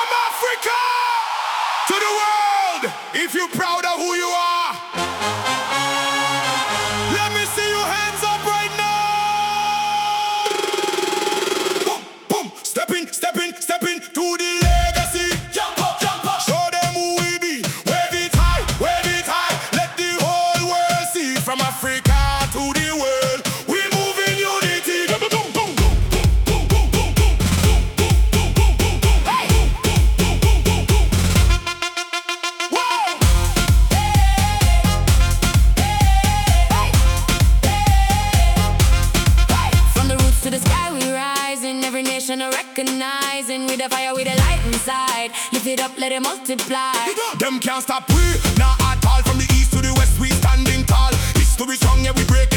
From Africa to the world, if you're proud of who you are, let me see your hands up right now. Boom, boom, stepping to the legacy. Jump up. Show them who we be. Wave it high. Let the whole world see. From Africa to the world, we move in unity. To the sky we rising, every nation recognizing. With the fire, with the light inside, lift it up, let it multiply. Them can't stop we, not at all. From the east to the west, we standing tall. History strong, yeah, we break